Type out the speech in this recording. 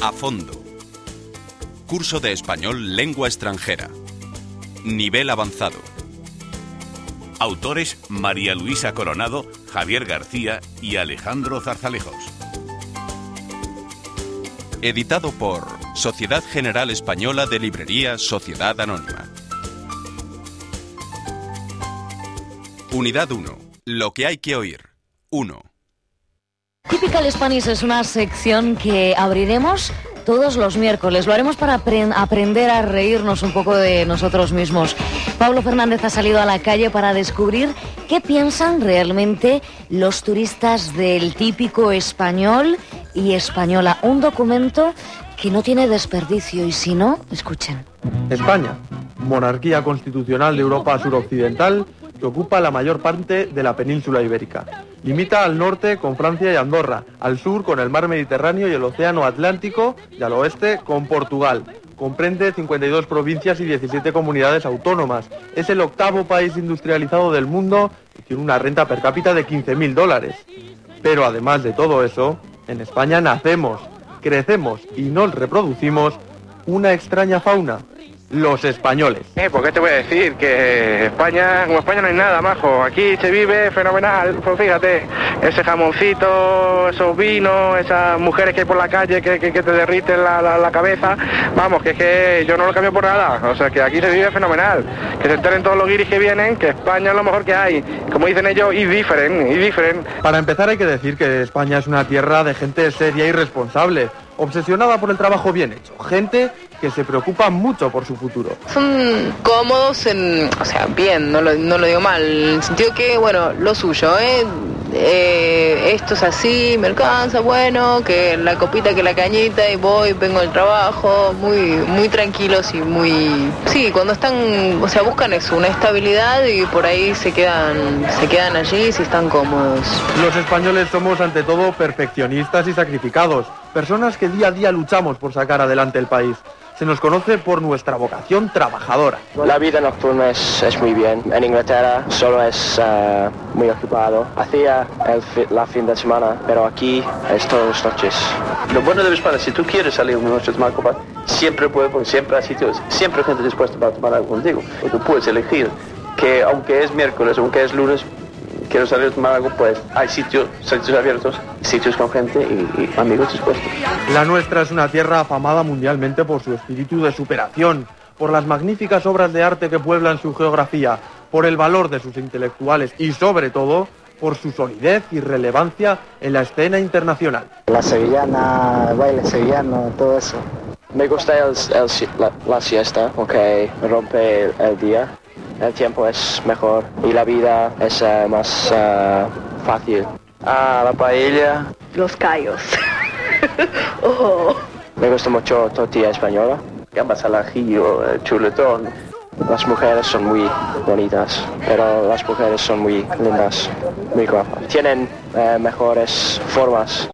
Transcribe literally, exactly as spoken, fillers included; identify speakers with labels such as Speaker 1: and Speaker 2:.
Speaker 1: A fondo. Curso de español lengua extranjera. Nivel avanzado.
Speaker 2: Autores María Luisa Coronado, Javier García y Alejandro Zarzalejos.
Speaker 1: Editado por Sociedad General Española de Librerías Sociedad Anónima. Unidad uno. Lo que hay que oír. uno.
Speaker 3: Typical Spanish es una sección que abriremos todos los miércoles. Lo haremos para apre- aprender a reírnos un poco de nosotros mismos. Pablo Fernández ha salido a la calle para descubrir qué piensan realmente los turistas del típico español y española. Un documento que no tiene desperdicio y si no, escuchen.
Speaker 4: España, monarquía constitucional de Europa suroccidental que ocupa la mayor parte de la península ibérica. Limita al norte con Francia y Andorra, al sur con el mar Mediterráneo y el océano Atlántico y al oeste con Portugal. Comprende cincuenta y dos provincias y diecisiete comunidades autónomas. Es el octavo país industrializado del mundo y tiene una renta per cápita de quince mil dólares. Pero además de todo eso, en España nacemos, crecemos y nos reproducimos una extraña fauna. Los españoles.
Speaker 5: Eh, ¿por qué te voy a decir? Que España, como España no hay nada, majo. Aquí se vive fenomenal. Pues fíjate, ese jamoncito, esos vinos, esas mujeres que hay por la calle que, que, que te derriten la, la, la cabeza. Vamos, que es que yo no lo cambio por nada. O sea, que aquí se vive fenomenal. Que se enteren todos los guiris que vienen, que España es lo mejor que hay. Como dicen ellos, y different, y different.
Speaker 4: Para empezar hay que decir que España es una tierra de gente seria y responsable, obsesionada por el trabajo bien hecho, gente que se preocupa mucho por su futuro.
Speaker 6: Son cómodos, en, o sea, bien, no lo, no lo digo mal, en el sentido que, bueno, lo suyo, ¿eh? Eh, esto es así, me alcanza, bueno, que la copita, que la cañita, y voy, vengo del trabajo, muy muy tranquilos y muy... Sí, cuando están, o sea, buscan eso, una estabilidad y por ahí se quedan, se quedan allí si están cómodos.
Speaker 4: Los españoles somos ante todo perfeccionistas y sacrificados, personas que día a día luchamos por sacar adelante el país. Se nos conoce por nuestra vocación trabajadora.
Speaker 7: La vida nocturna es, es muy bien. En Inglaterra solo es uh, muy ocupado. Hacía el fi, la fin de semana, pero aquí es todas las noches.
Speaker 8: Lo bueno de España, si tú quieres salir una noche más copa, siempre puedes, porque siempre hay sitios, siempre hay gente dispuesta para tomar algo contigo. Y tú puedes elegir que aunque es miércoles, aunque es lunes, quiero salir a tomar algo, pues hay sitios, sitios abiertos, sitios con gente y, y amigos dispuestos.
Speaker 4: La nuestra es una tierra afamada mundialmente por su espíritu de superación, por las magníficas obras de arte que pueblan su geografía, por el valor de sus intelectuales y, sobre todo, por su solidez y relevancia en la escena internacional.
Speaker 9: La sevillana, el baile sevillano, todo eso.
Speaker 7: Me gusta el, el, la, la siesta, porque rompe el, el día. El tiempo es mejor y la vida es uh, más uh, fácil.
Speaker 8: Ah, la paella.
Speaker 6: Los callos. Oh.
Speaker 7: Me gusta mucho tortilla española.
Speaker 8: Gambas al ajillo, chuletón.
Speaker 7: Las mujeres son muy bonitas, pero las mujeres son muy lindas, muy guapas. Tienen uh, mejores formas.